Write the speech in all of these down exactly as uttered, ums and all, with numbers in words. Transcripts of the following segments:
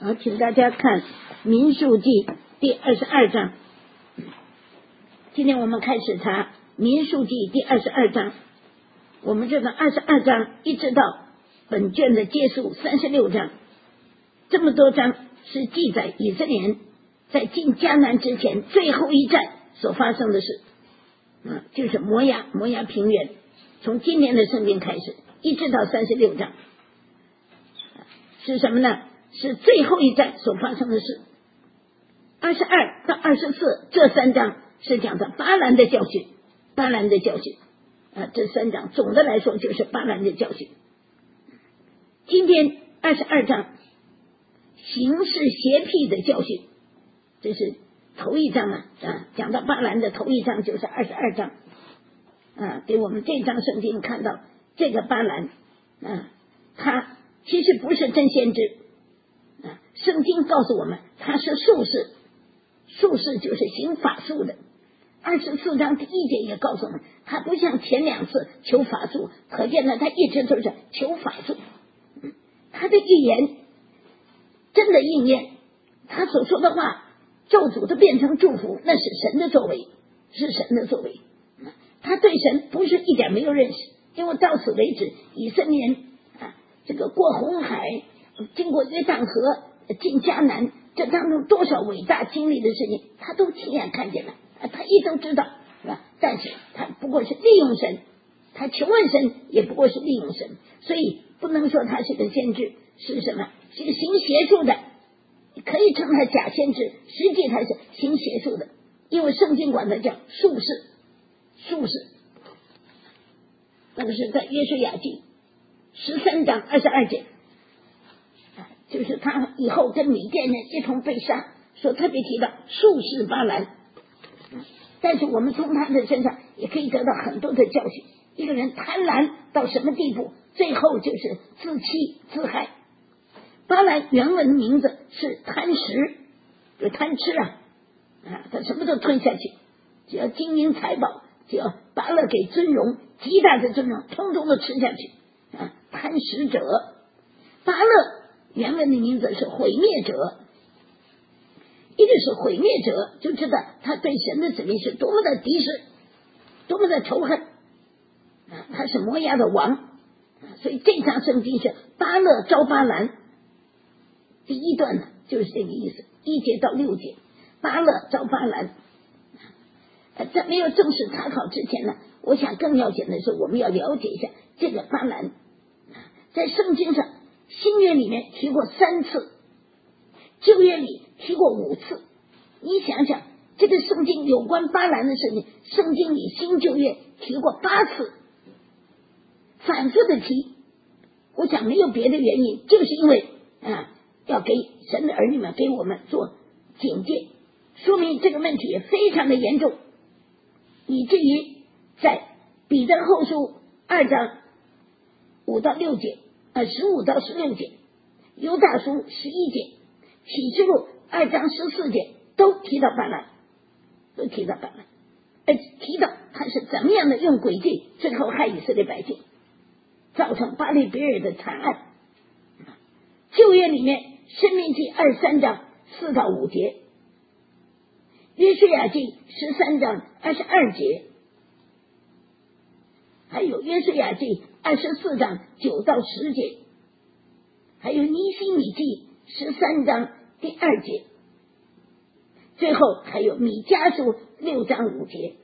好，请大家看民数记第二十二章。今天我们开始查民数记第二十二章。我们这个二十二章一直到本卷的结束三十六章，这么多章是记载以色列人在进迦南之前最后一战所发生的事，啊，就是摩押摩押平原，从今年的圣经开始一直到三十六章，是什么呢？是最后一战所发生的事。二十二到二十四这三章是讲的巴兰的教训，巴兰的教训啊，这三章总的来说就是巴兰的教训。今天二十二章行事邪僻的教训，这是头一章啊，啊讲到巴兰的头一章就是二十二章啊，给我们这章圣经看到这个巴兰啊，他其实不是真先知啊，圣经告诉我们他是术士，术士就是行法术的。二十四章第一节也告诉我们，他不像前两次求法术，可见呢他一直都是求法术。他的预言真的应验，他所说的话咒诅都变成祝福，那是神的作为，是神的作为。他对神不是一点没有认识，因为到此为止以色列人啊，这个过红海，经过约旦河，进迦南，这当中多少伟大经历的事情他都亲眼看见了，他一都知道，是吧？但是他不过是利用神，他求问神也不过是利用神，所以不能说他是个先知，是什么？是个行邪术的，可以称他假先知，实际他是行邪术的，因为圣经管他叫术士，术士。那个是在约书亚记十三章二十二节，就是他以后跟米甸人一同被杀，所特别提到术士巴兰。但是我们从他的身上也可以得到很多的教训，一个人贪婪到什么地步，最后就是自欺自害。巴兰原文名字是贪食，就贪吃啊，啊，他什么都吞下去，只要金银财宝，只要巴勒给尊荣，极大的尊荣，通通都吃下去啊，贪食者。巴勒原文的名字是毁灭者，一个是毁灭者，就知道他对神的子民是多么的敌视，多么的仇恨啊！他是摩押的王啊，所以这章圣经是巴勒招巴兰。第一段呢就是这个意思，一节到六节，巴勒招巴兰。在没有正式查考之前呢，我想更要紧的是我们要了解一下这个巴兰。在圣经上新约里面提过三次，旧约里提过五次。你想想这个圣经有关巴兰的事情，圣经里新旧约提过八次，反复的提。我想没有别的原因，就是因为啊，要给神的儿女们给我们做警戒，说明这个问题也非常的严重，以至于在彼得后书二章五到六节，呃十五到十六节，犹大书十一节，启示录二章十四节都提到巴兰，都提到巴兰，而提到他是怎么样的用诡计最后害以色列百姓，造成巴利比尔的惨案。旧约里面申命记二十三章四到五节，约书亚记十三章二十二节，还有约书亚记二十四章九到十节，还有尼希米记十三章第二节，最后还有米迦书六章五节，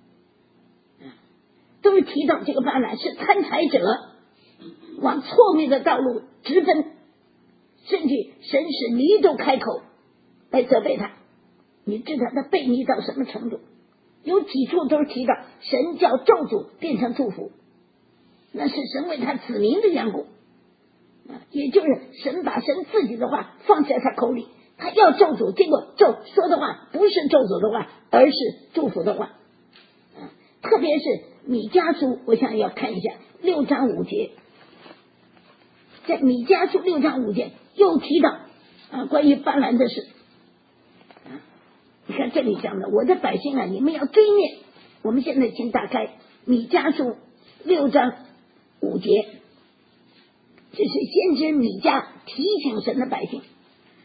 都是提到这个巴兰是贪财者，往错谬的道路直奔，甚至神使驴都开口来责备他。你知道他悖逆到什么程度？有几处都是提到神叫咒诅变成祝福，那是神为他子民的缘故，也就是神把神自己的话放在他口里，他要咒诅，结果咒说的话不是咒诅的话，而是祝福的话。特别是米迦书，我想要看一下六章五节，在米迦书六章五节又提到啊关于巴兰的事。你看这里讲的，我的百姓啊，你们要追念。我们现在请打开米迦书六章五节，这是先知米迦提醒神的百姓，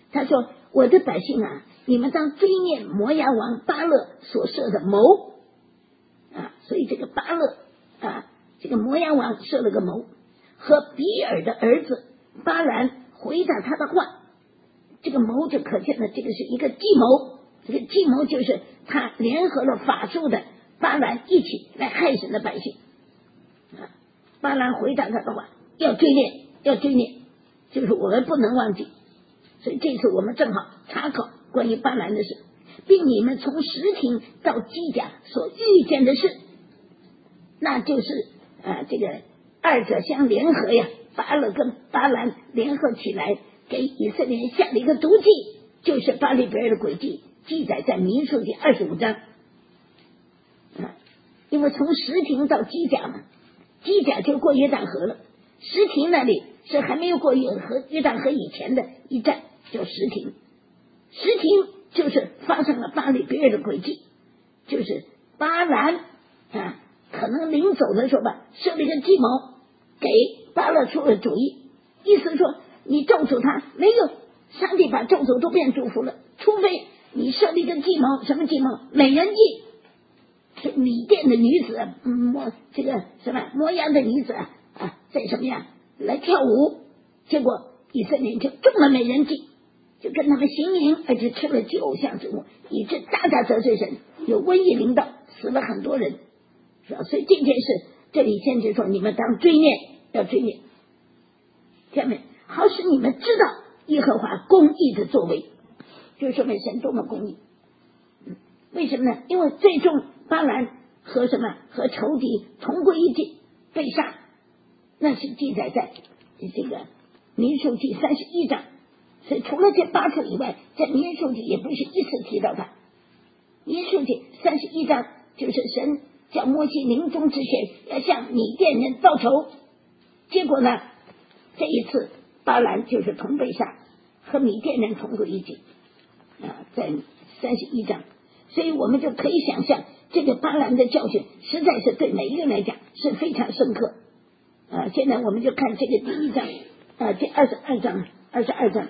他说我的百姓啊，你们当追念摩押王巴勒所设的谋啊，所以这个巴勒啊，这个摩押王设了个谋，和比尔的儿子巴兰回答他的话，这个谋就可见了，这个是一个计谋，这个计谋就是他联合了法术的巴兰一起来害神的百姓啊。巴兰回答他的话，要追念，要追念，就是我们不能忘记。所以这次我们正好查考关于巴兰的事，并你们从石亭到基甲所遇见的事，那就是啊，这个二者相联合呀，巴勒跟巴兰联合起来，给以色列人下了一个毒计，就是巴利比尔的诡计，记载在民数记二十五章啊。因为从石亭到基甲嘛，基甲就过约旦河了，石亭那里是还没有过约河约旦河以前的一站，叫石亭。石亭就是发生了巴利比尔的诡计，就是巴兰啊，可能临走的时候吧，设了一个计谋，给巴勒出了主意，意思说你咒诅他没用，上帝把咒诅都变祝福了，除非你设立一个计谋，什么计谋？美人计。这米甸的女子，嗯，摩这个什么摩押的女子啊，啊，在什么呀来跳舞，结果以色列就中了美人计，就跟他们行淫，而且吃了祭偶像之物，以致大大得罪神，有瘟疫临到，死了很多人，是吧？所以这件事，这里先知说你们当追念，要追念，下面好使你们知道耶和华公义的作为，就说明神多么公义。嗯，为什么呢？因为最终巴兰和什么和仇敌同归于尽，被杀，那是记载在这个民数记三十一章。所以除了这八处以外，在民数记也不是一次提到他。民数记三十一章就是神叫摩西临终之前要向米甸人报仇，结果呢，这一次巴兰就是同被杀，和米甸人同归于尽啊，在三十一章。所以我们就可以想象，这个巴兰的教训实在是对每一个人来讲是非常深刻啊。现在我们就看这个第一章啊，这二十二章，二十二章，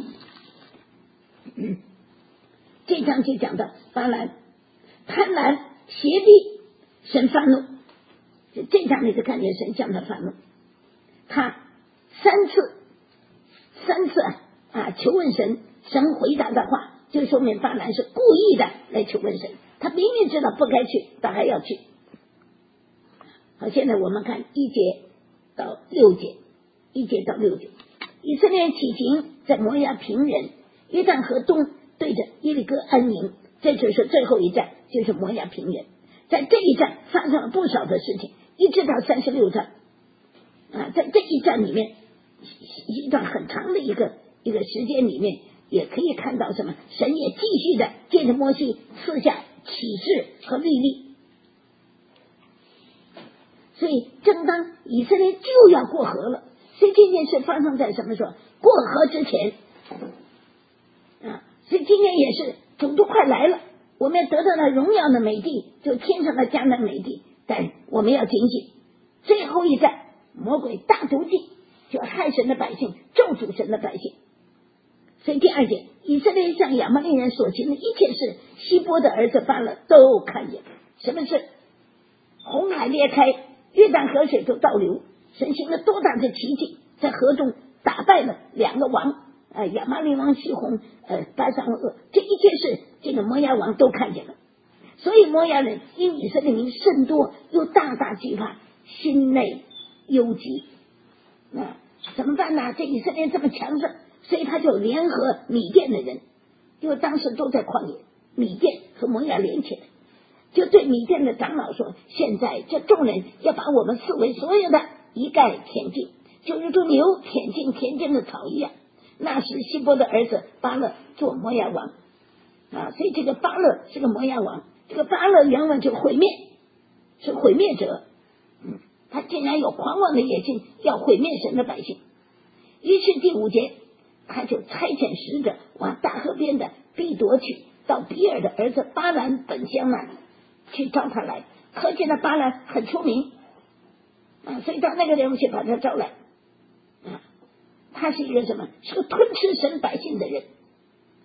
嗯，这章就讲到巴兰贪婪邪僻，神发怒。这章你就看见神向他发怒，他三次三次啊啊求问神，神回答的话就说明巴兰是故意的来求问神，他明明知道不该去，他还要去。好，现在我们看一节到六节，一节到六节，以色列起行在摩押平原，约旦河东对着耶利哥安营，这就是最后一站，就是摩押平原。在这一站发生了不少的事情，一直到三十六章啊，在这一站里面，一段很长的一个一个时间里面，也可以看到什么？神也继续的借着摩西赐下启示和律例。所以正当以色列就要过河了，所以这件事发生在什么时候？过河之前啊！所以今天也是主都快来了，我们得到了荣耀的美地，就天上的迦南美地，但我们要警醒，最后一战魔鬼大毒计，就害神的百姓，咒诅神的百姓。所以第二节，以色列向亚玛力人所行的一切事，希波的儿子巴勒都看见。什么事？红海裂开，约旦河水都倒流，神行了多大的奇迹，在河中打败了两个王，呃，亚玛力王西宏，呃，巴珊恶，这一切事，这个摩押王都看见了。所以摩押人因以色列民甚多，又大大惧怕，心内忧急。啊，怎么办呢？这以色列这么强盛，所以他就联合米甸的人，因为当时都在旷野，米甸和摩押连起来，就对米甸的长老说：现在这众人要把我们四围所有的一概舔尽，就如同牛舔尽田间的草一样。那时希波的儿子巴勒做摩押王啊，所以这个巴勒是个摩押王，这个巴勒原文就毁灭，是毁灭者。嗯，他竟然有狂妄的野心，要毁灭神的百姓。于是第五节，他就差遣使者往大河边的必夺去，到比尔的儿子巴兰本乡那里去招他来。可见的巴兰很出名啊，所以到那个地方去把他招来啊。他是一个什么？是个吞吃神百姓的人，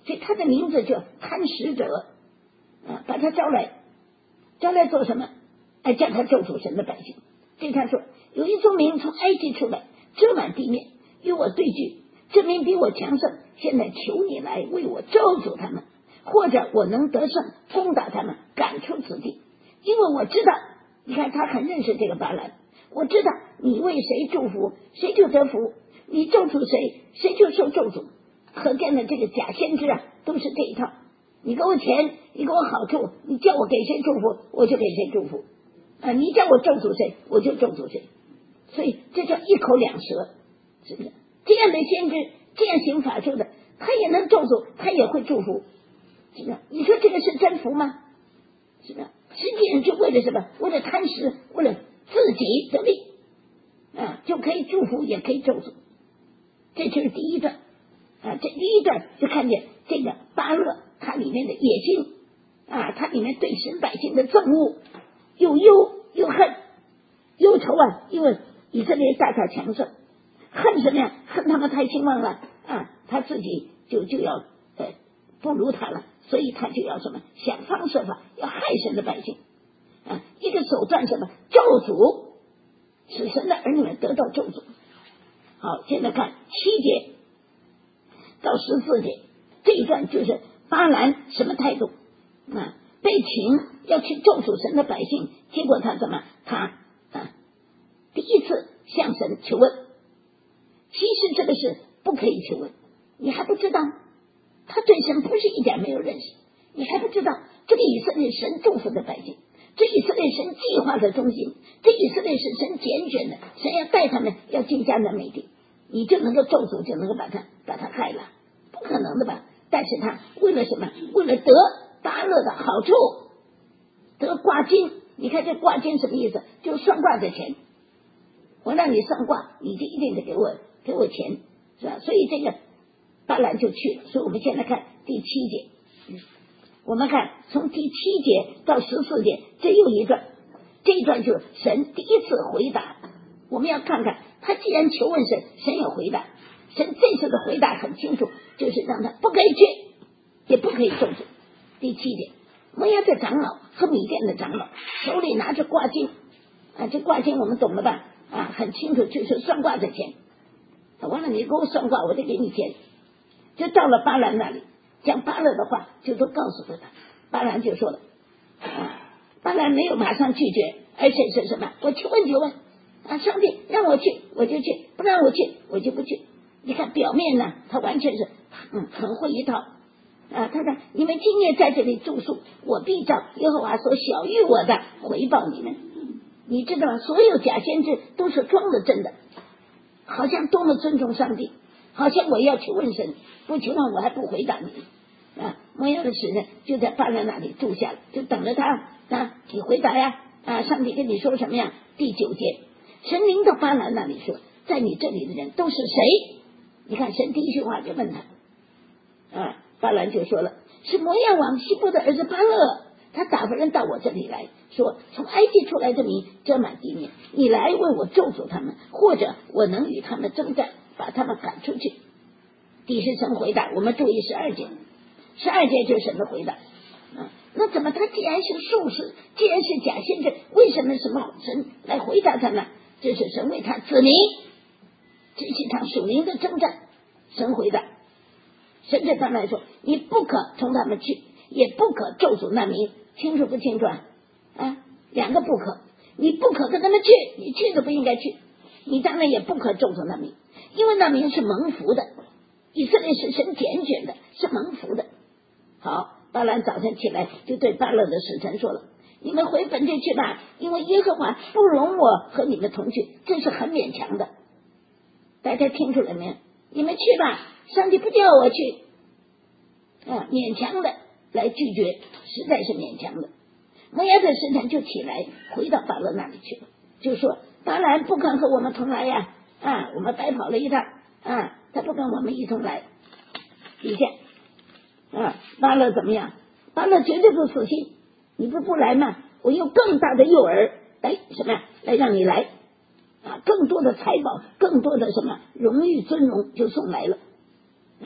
所以他的名字叫看使者啊，把他招来，招来做什么？哎，叫他咒诅神的百姓。对他说，有一宗民从埃及出来，遮满地面，与我对峙，这民比我强盛，现在求你来为我咒诅他们，或者我能得胜，攻打他们，赶出此地。因为我知道，你看他很认识这个巴兰，我知道你为谁祝福，谁就得福，你咒诅谁，谁就受咒诅。可见的这个假先知啊，都是这一套。你给我钱，你给我好处，你叫我给谁祝福，我就给谁祝福啊！你叫我咒诅谁，我就咒诅谁。所以这叫一口两舌，是不是？这样的先知，这样行法术的，他也能咒诅，他也会祝福，是不是？你说这个是真福吗？是不是？实际上就为了什么？为了贪食，为了自己得利啊，就可以祝福，也可以咒诅。这就是第一段啊，这第一段就看见这个巴勒他里面的野心啊，他里面对神百姓的憎恶，又忧又恨，忧愁啊，因为以色列大大强盛，恨什么呀？恨他们太兴旺了啊，他自己就就要呃不如他了，所以他就要什么想方设法要害神的百姓啊，一个手段什么咒诅，使神的儿女们得到咒诅。好，现在看七节到十四节这一段，就是巴兰什么态度啊？被请要去咒诅神的百姓，结果他怎么他啊第一次向神求问。其实这个是不可以求问，你还不知道，他对神不是一点没有认识，你还不知道这个以色列神祝福的百姓，这以色列神计划的中心，这以色列是神拣选的，神要带他们要进迦南美地，你就能够咒诅，就能够把他把他害了，不可能的吧？但是他为了什么？为了得巴勒的好处，得挂金。你看这挂金什么意思？就是算卦的钱，我让你算卦，你就一定得给我给我钱，是吧？所以这个巴兰就去了。所以我们现在看第七节，嗯、我们看从第七节到十四节，这又一段，这一段就是神第一次回答。我们要看看他既然求问神，神有回答。神这次的回答很清楚，就是让他不可以去，也不可以咒诅。第七节，摩押的长老和米甸的长老手里拿着挂金啊，这挂金我们懂了吧？啊，很清楚，就是算卦的钱。完了，你给我算卦，我得给你钱。就到了巴兰那里，讲巴勒的话就都告诉了他。巴兰就说了，啊，巴兰没有马上拒绝，而且是什么？我求问求问啊，上帝让我去我就去，不让我去我就不去。你看表面呢，他完全是嗯很会一套啊。他说：“你们今夜在这里住宿，我必照耶和华所晓谕我的回报你们。”你知道吗？所有假先知都是装的真的，好像多么尊重上帝，好像我要去问神，不求问我还不回答你啊。摩押的使人就在巴兰那里住下了，就等着他啊，你回答呀啊，上帝跟你说什么呀？第九节，神临到巴兰那里说：“在你这里的人都是谁？”你看神第一句话就问他啊，巴兰就说了，是摩押王西波的儿子巴勒，他打发人到我这里来说，从埃及出来的民遮满地面，你来为我咒诅他们，或者我能与他们征战，把他们赶出去。第十神回答，我们注意十二节，十二节就是神的回答啊。那怎么他既然是术士，既然是假先知，为什么什么神来回答他呢？这是神为他指明这是一场属灵的征战。神回答，神对他来说，你不可同他们去，也不可咒诅那民，清楚不清楚啊？啊，两个不可，你不可跟他们去，你去都不应该去，你当然也不可咒诅那民，因为那民是蒙福的，以色列是神拣选的，是蒙福的。好，巴兰早晨起来就对巴勒的使臣说了，你们回本地去吧，因为耶和华不容我和你们同去，这是很勉强的。大家听出来没有？你们去吧，上帝不叫我去啊，勉强的来拒绝，实在是勉强的。摩押的使臣就起来回到巴勒那里去了，就说巴兰不肯和我们同来呀，啊，我们白跑了一趟啊，他不跟我们一同来。底下啊，巴勒怎么样？巴勒绝对不死心，你不不来吗？我用更大的诱饵来什么呀？来让你来啊，更多的财宝，更多的什么荣誉尊荣就送来了啊。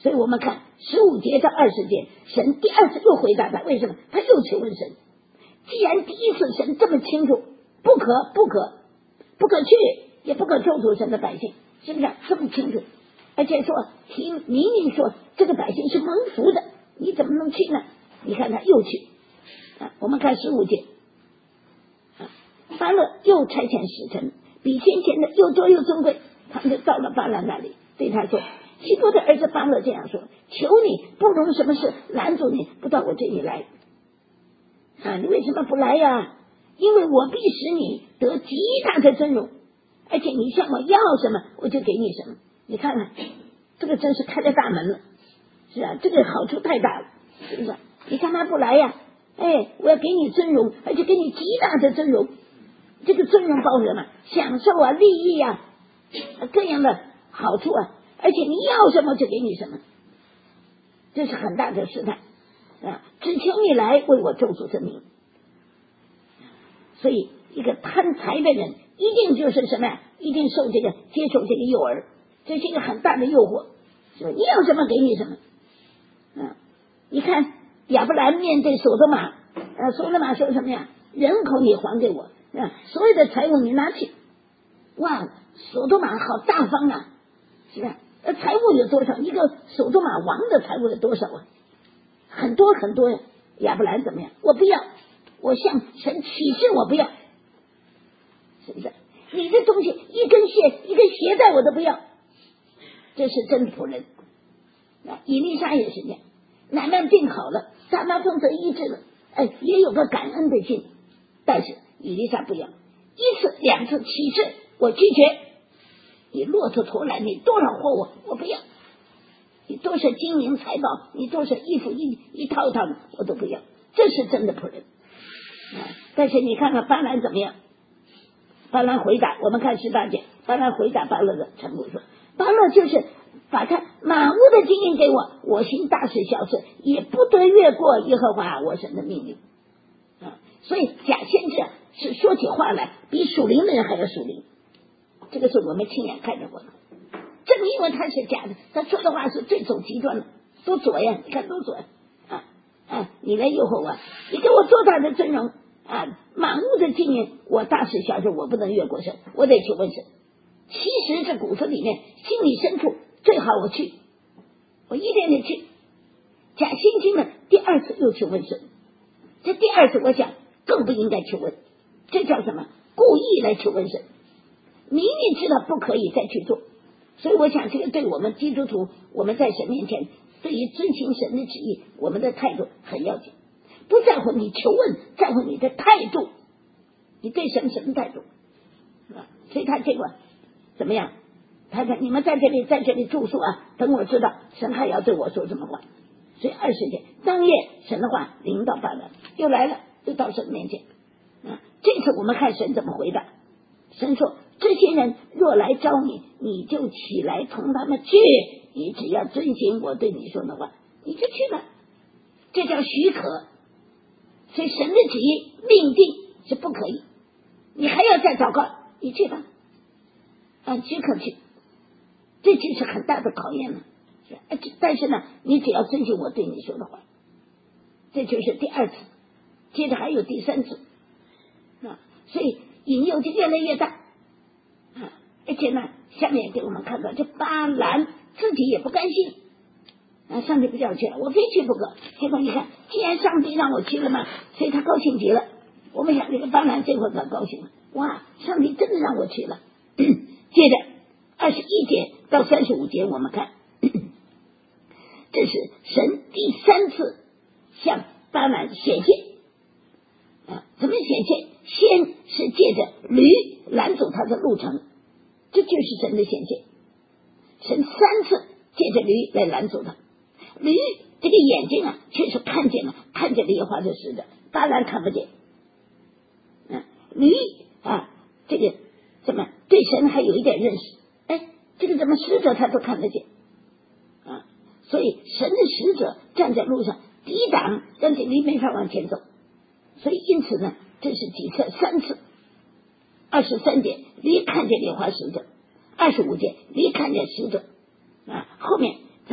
所以我们看十五节到二十节，神第二次又回答他，为什么？他又去问神。既然第一次神这么清楚，不可不可不可去，也不可咒诅神的百姓，是不是这么清楚？而且说提明明说这个百姓是蒙福的，你怎么能去呢？你看他又去啊，我们看十五节啊，巴勒又差遣使臣，比先前的又多又尊贵，他们就到了巴兰那里，对他说，基波的儿子巴勒这样说，求你不容什么事拦住你不到我这里来啊！你为什么不来呀？因为我必使你得极大的尊荣，而且你向我要什么我就给你什么。你看看这个真是开了大门了，是啊，这个好处太大了，是不是？你干嘛不来呀？哎，我要给你尊荣，而且给你极大的尊荣。这个尊荣包括什么？享受啊，利益啊，各样的好处啊，而且你要什么就给你什么，这是很大的试探啊！只求你来为我咒诅这名。所以一个贪财的人一定就是什么呀？一定受这个接受这个诱饵，这是一个很大的诱惑，是吧？你要什么给你什么。嗯，你看亚伯兰面对所多玛，呃，所多玛说什么呀？人口你还给我，啊，所有的财物你拿去。哇，所多玛好大方啊，是吧？呃，财物有多少？一个所多玛王的财物有多少啊？很多很多呀。亚伯兰怎么样？我不要，我向神起誓，我不要，是不是？你的东西一根线一根鞋带我都不要，这是真仆人。以利沙也是这样，乃曼病好了，大麻风得医治了，哎，也有个感恩的心，但是以利沙不要，一次两次起誓，我拒绝。你骆驼驮来，你多少货我我不要，你多少金银财宝，你多少衣服一一套一套的我都不要，这是真的仆人。啊、但是你看看巴兰怎么样？巴兰回答，我们看十八节，巴兰回答巴勒的臣仆说，巴勒就是把他满屋的金银给我，我行大事小事也不得越过耶和华我神的命令啊！所以假先知是说起话来比属灵的人还要属灵，这个是我们亲眼看见过的。正因为他是假的，他说的话是最走极端的，多左呀！你看多左呀！啊啊！你来诱惑我，你给我多大的尊荣啊！满屋的金银，我大事小事我不能越过神，我得去问神。其实这骨子里面心里深处最好我去，我一定得去。假惺惺的第二次又去问神，这第二次我想更不应该去问，这叫什么？故意来去问神，明明知道不可以再去做。所以我想这个对我们基督徒，我们在神面前对于遵行神的旨意，我们的态度很要紧，不在乎你求问，在乎你的态度，你对神什么态度啊？所以他这个怎么样？他说你们在这里在这里住宿啊，等我知道神还要对我说什么话。所以二十节当夜神的话临到巴兰，又来了，又到神面前啊。这次我们看神怎么回答。神说，这些人若来招你，你就起来同他们去，你只要遵行我对你说的话，你就去了，这叫许可。所以神的旨意命定是不可以，你还要再祷告，你去吧，按许可去，这就是很大的考验了。但是呢，你只要遵循我对你说的话，这就是第二次，接着还有第三次啊，所以引诱就越来越大啊，而且呢，下面给我们看到这巴兰自己也不甘心啊，上帝不叫我去了，我非去不可。结果你看，既然上帝让我去了嘛，所以他高兴极了。我们想这个巴兰这会可高兴了，哇，上帝真的让我去了。接着二十一节到三十五节，我们看。这是神第三次向巴兰显现啊！怎么显现？先是借着驴拦阻他的路程，这就是神的显现。神三次借着驴来拦阻他，驴这个眼睛啊，确实看见了，看见了耶和华的使者，巴兰看不见。啊，驴啊，这个怎么对神还有一点认识？哎，这个怎么使者他都看得见？所以神的使者站在路上抵挡，让这驴没法往前走。所以因此呢，这是几次？三次。二十三节驴看见耶和华使者，二十五节驴看见使者啊。后面怎么样？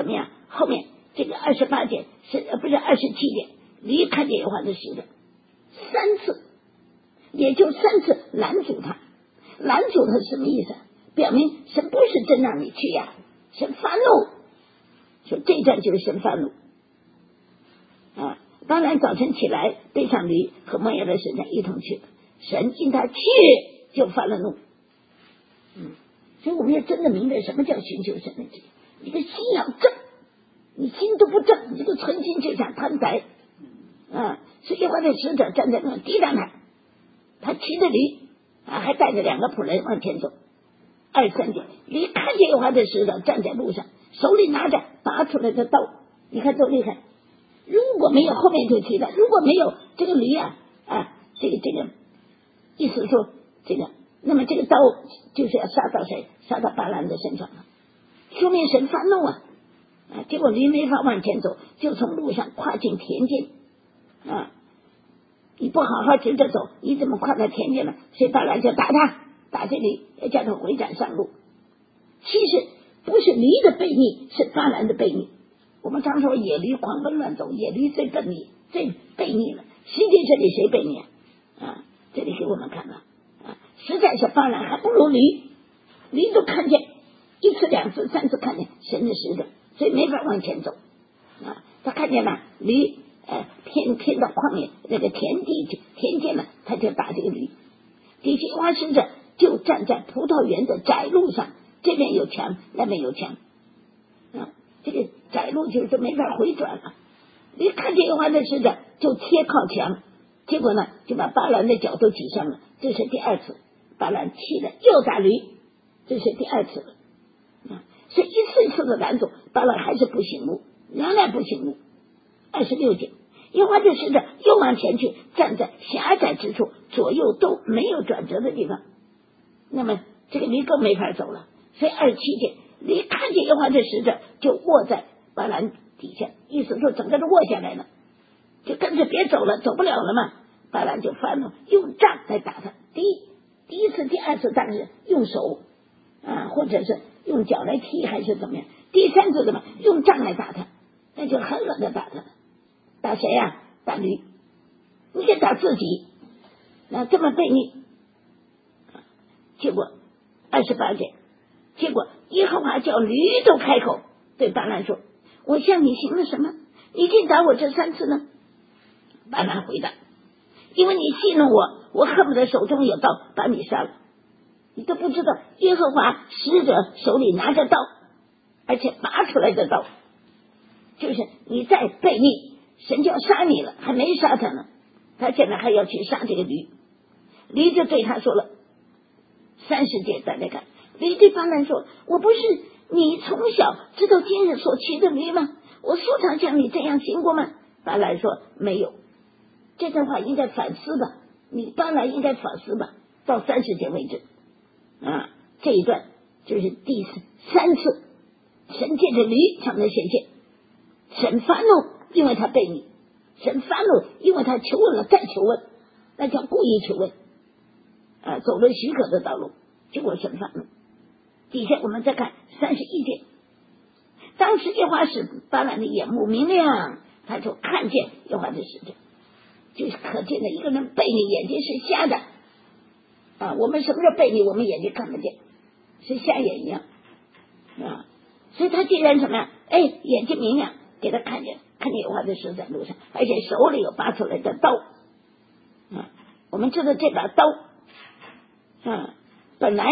后面这个二十八节是呃不是二十七节，驴看见耶和华的使者三次，也就三次拦阻他。拦阻他什么意思？表明神不是真让你去呀，神发怒，说这段就是神发怒啊。当然早晨起来背上驴和摩押的使者一同去，神因他去就发了怒。嗯，所以我们要真的明白什么叫寻求神的旨意。你的心要正，你心都不正，你这个存心就想贪财啊。所以耶和华的使者站在那抵挡他，他骑着驴啊，还带着两个仆人往前走。二十三节，驴看见耶和华的使者站在路上，手里拿着拔出来的刀，你看多厉害！如果没有后面就提到，如果没有这个驴啊啊，这个这个意思说这个，那么这个刀就是要杀到谁？杀到巴兰的身上了，说明神发怒啊！啊，结果驴没法往前走，就从路上跨进田间啊！你不好好直着走，你怎么跨到田间了？所以巴兰就打他，打这驴，要叫他回转上路。其实不是驴的悖逆，是巴兰的悖逆。我们常说野驴狂奔乱走，野驴最笨逆，最悖逆了。实际这里谁悖逆啊？啊，这里给我们看了啊，实在是巴兰还不如驴，驴都看见一次两次三次看见神的使者，所以没法往前走啊。他看见了驴呃偏偏到旷野那个田地田间了，他就打这个驴。第七花使者就站在葡萄园的窄路上，这边有墙，那边有墙啊。这个窄路就是没法回转了。驴看见耶和华的使者就贴靠墙，结果呢就把巴兰的脚都挤伤了。这是第二次，巴兰气的又打驴，这是第二次了啊。所以一次一次的拦阻，巴兰还是不醒悟，仍然不醒悟。二十六节，耶和华的使者又往前去，站在狭窄之处，左右都没有转折的地方，那么这个驴更没法走了。所以二十七节，驴看见耶和华的使者就卧在巴兰底下，意思说整个都卧下来了，就跟着别走了，走不了了嘛。巴兰就发怒，用杖来打他。第一第一次第二次当然是用手啊，或者是用脚来踢还是怎么样，第三次怎么用杖来打他，那就狠狠的打他。打谁呀、啊？打驴，你得打自己，那这么悖逆。结果二十八节，结果耶和华叫驴都开口对巴兰说：“我向你行了什么？你竟打我这三次呢？”巴兰回答：“因为你戏弄我，我恨不得手中有刀把你杀了。你都不知道耶和华使者手里拿着刀，而且拔出来的刀，就是你再悖逆，神就要杀你了，还没杀他呢，他现在还要去杀这个驴。”驴就对他说了，三十节大家看，驴对巴兰说：“我不是你从小知道今日所骑的驴吗？我素常像你这样行过吗？”巴兰说：“没有。”这段话应该反思吧，你巴兰应该反思吧。到三十节为止啊，这一段就是第三次神借着驴向他显现。神发怒，因为他悖逆；神发怒，因为他求问了再求问，那叫故意求问啊，走了许可的道路，结果神发怒。底下我们再看三十一节，当时耶和华使巴兰的眼目明亮，他就看见耶和华的使者，就是可见的一个人悖逆，眼睛是瞎的啊。我们什么叫悖逆？我们眼睛看不见，是瞎眼一样啊。所以他既然什么呀？哎，眼睛明亮，给他看见，看见耶和华的使者在路上，而且手里有拔出来的刀啊。我们知道这把刀啊，本来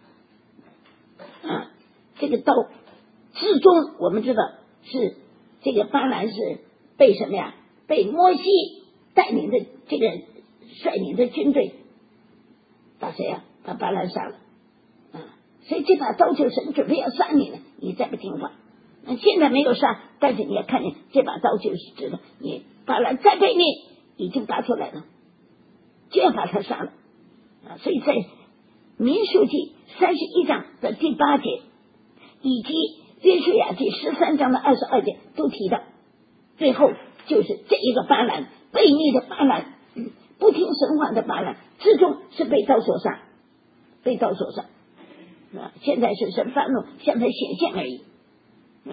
啊，这个刀至终我们知道是这个巴兰是被什么呀？被摩西带领的这个率领的军队把谁呀？把巴兰杀了啊！所以这把刀就是神准备要杀你了，你再不听话。那现在没有杀，但是你也看见这把刀就是指的你巴兰再悖逆，已经拔出来了，就要把他杀了啊！所以在民数记三十一章的第八节，以及约书亚记十三章的二十二节都提到，最后就是这一个巴兰，悖逆的巴兰，嗯、不听神话的巴兰，最终是被刀所杀，被刀所杀啊！现在是神发怒向他显现而已啊！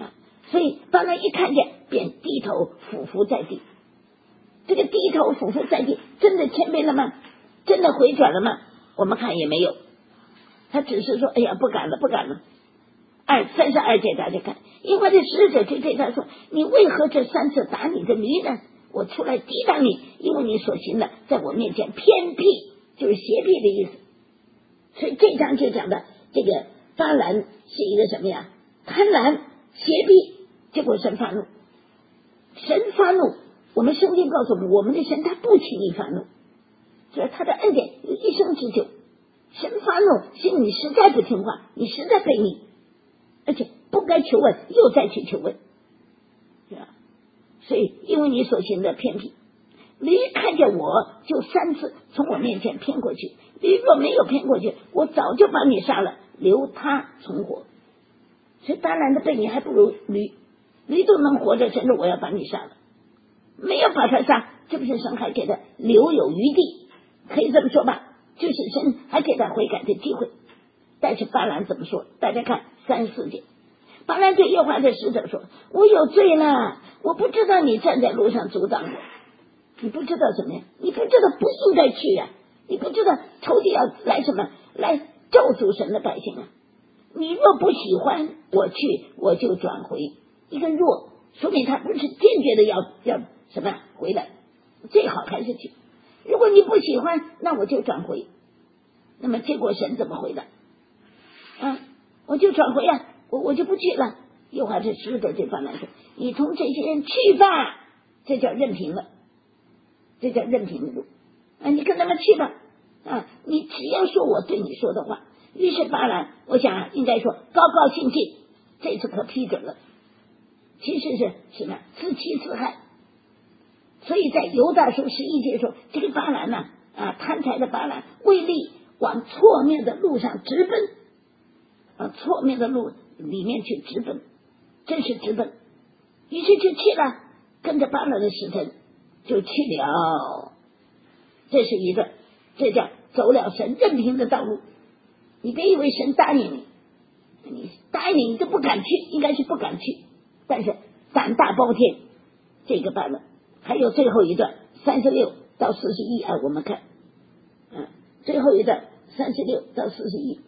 所以巴兰一看见，便低头俯伏在地。这个低头俯伏在地，真的谦卑了吗？真的回转了吗？我们看也没有，他只是说：“哎呀，不敢了，不敢了。”二三十二节大家看，耶和华的使者就对他说：“你为何这三次打你的驴呢？我出来抵挡你，因为你所行的在我面前偏僻，就是邪僻的意思。”所以这章就讲的这个巴兰是一个什么呀？贪婪、邪僻，结果神发怒。神发怒，我们圣经告诉我们，我们的神他不轻易发怒，所以他的恩典有一生之久。神发怒是你实在不听话，你实在悖逆，而且不该求问又再去求问，是吧？所以因为你所行的偏僻，驴看见我就三次从我面前偏过去，驴若没有偏过去，我早就把你杀了，留他存活。所以巴兰的悖逆还不如驴，驴都能活着，神说我要把你杀了，没有把他杀，这不是神还给他留有余地，可以这么说吧，就是神还给他悔改的机会。但是巴兰怎么说？大家看三四节，巴兰对耶和华的使者说：“我有罪了，我不知道你站在路上阻挡我。”你不知道怎么样？你不知道不应该去呀、啊？你不知道仇敌要来什么？来咒诅神的百姓啊！你若不喜欢我去，我就转回。一个若，说明他不是坚决的要要什么回来，最好还是去。如果你不喜欢，那我就转回。那么结果神怎么回的？啊，我就转回啊，我我就不去了。又还是使者对巴兰说：“你同这些人去吧。”这叫任凭了，这叫任凭的路啊！你跟他们去吧啊！你只要说我对你说的话。于是巴兰，我想应该说高高兴兴，这次可批准了。其实是什么？自欺自害。所以在犹大书十一节说，这个巴兰呢啊，贪财的巴兰为利往错谬的路上直奔啊，错谬的路里面去直奔，真是直奔。于是就去了，跟着巴兰的使臣就去了。这是一个，这叫走了神任凭的道路。你别以为神答应你，你答应你你都不敢去，应该是不敢去，但是胆大包天，这个办了。还有最后一段三十六到四十一啊，我们看，嗯，最后一段三十六到四十一，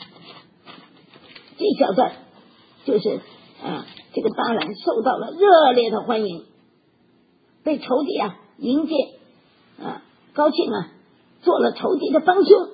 这小段就是啊，这个巴兰受到了热烈的欢迎，被仇敌啊迎接啊，高兴啊，做了仇敌的帮凶。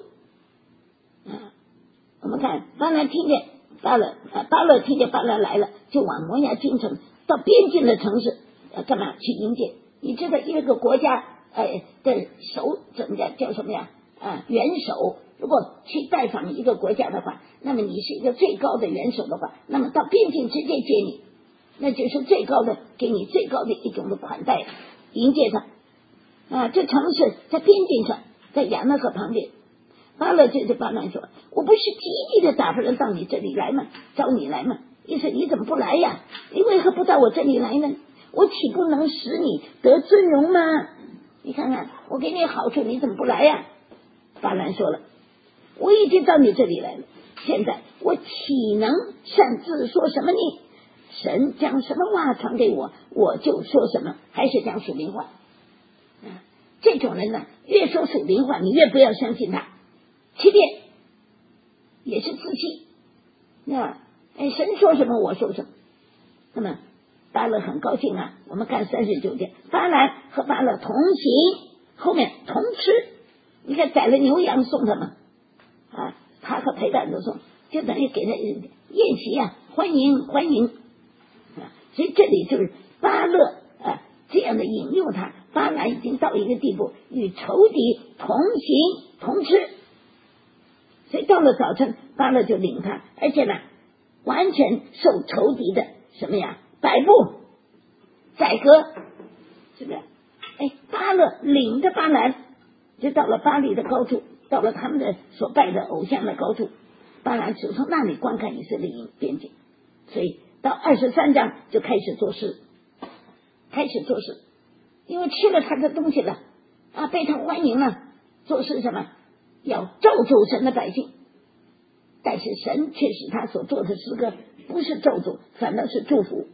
我们看巴兰听见巴勒啊，巴勒听见巴兰来了，就往摩押京城到边境的城市呃干嘛去迎接？你知道一个国家呃的首怎么讲叫什么呀？啊，元首。如果去拜访一个国家的话，那么你是一个最高的元首的话，那么到边境直接接你，那就是最高的给你最高的一种的款待，迎接他啊。这城市在边境上，在雅纳河旁边。巴勒对着巴兰说：“我不是极力的打发人到你这里来吗？找你来吗？意思你怎么不来呀？你为何不到我这里来呢？我岂不能使你得尊荣吗？你看看，我给你好处，你怎么不来呀？”巴兰说了：“我已经到你这里来了，现在我岂能擅自说什么呢？神将什么话传给我，我就说什么，还是讲属灵话。啊，这种人呢，越说属灵话，你越不要相信他。欺骗也是自欺，那哎，神说什么我说什么。那么巴勒很高兴啊，我们看三十九节，巴兰和巴勒同行，后面同吃，你看宰了牛羊送他们啊，他和陪伴都送，就等于给他宴席啊，欢迎欢迎啊。所以这里就是巴勒啊这样的引诱他，巴兰已经到一个地步，与仇敌同行同吃。所以到了早晨，巴勒就领他，而且呢，完全受仇敌的什么呀摆布宰割，是不是？哎，巴勒领着巴兰，就到了巴黎的高处，到了他们的所拜的偶像的高处，巴兰就从那里观看以色列边境。所以到二十三章就开始做事，开始做事，因为吃了他的东西了啊，被他欢迎了，做事什么？要咒诅神的百姓，但是神却使他所做的诗歌不是咒诅，反倒是祝福。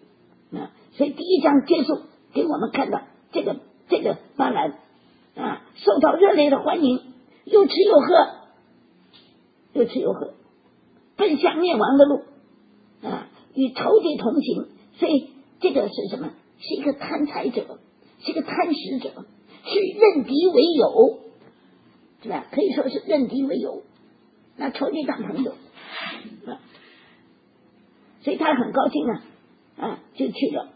啊，所以第一章结束给我们看到这个这个巴兰啊，受到热烈的欢迎，又吃又喝，又吃又喝，奔向灭亡的路啊，与仇敌同行。所以这个是什么？是一个贪财者，是一个贪食者，是认敌为友，是吧？可以说是认敌为友，那仇敌当朋友啊，所以他很高兴啊啊，就去了，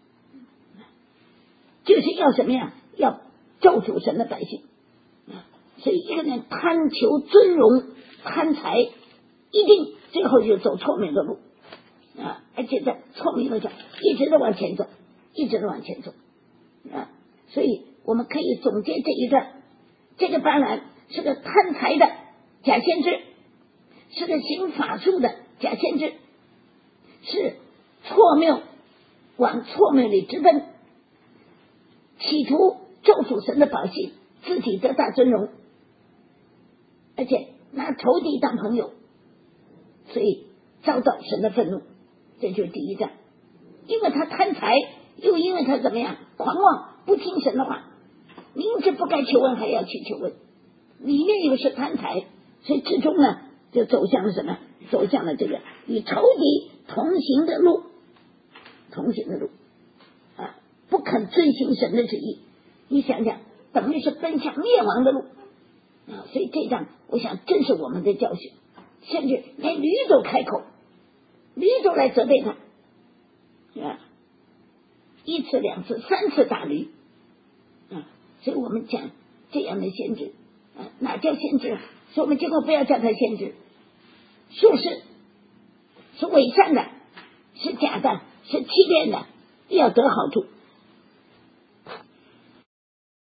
就是要什么呀？要咒诅神的百姓啊！所以一个人贪求尊荣、贪财，一定最后就走错命的路啊！而且在错命的路上一直都往前走，一直都往前走啊！所以我们可以总结这一段：这个巴兰是个贪财的假先知，是个行法术的假先知，是错谬往错谬里直奔，企图咒诅神的百姓，自己得大尊荣，而且拿仇敌当朋友，所以遭到神的愤怒。这就是第一章，因为他贪财，又因为他怎么样狂妄，不听神的话，明知不该求问还要去求问，里面又是贪财，所以最终呢就走向了什么？走向了这个与仇敌同行的路，同行的路啊，不肯遵行神的旨意。你想想，等于是奔向灭亡的路啊！所以这章我想真是我们的教训，甚至连驴都开口，驴都来责备他啊，一次两次三次打驴啊！所以我们讲这样的先知啊，哪叫先知？所以我们今后不要叫他先知，术士是伪善的，是假的，是欺骗的，要得好处。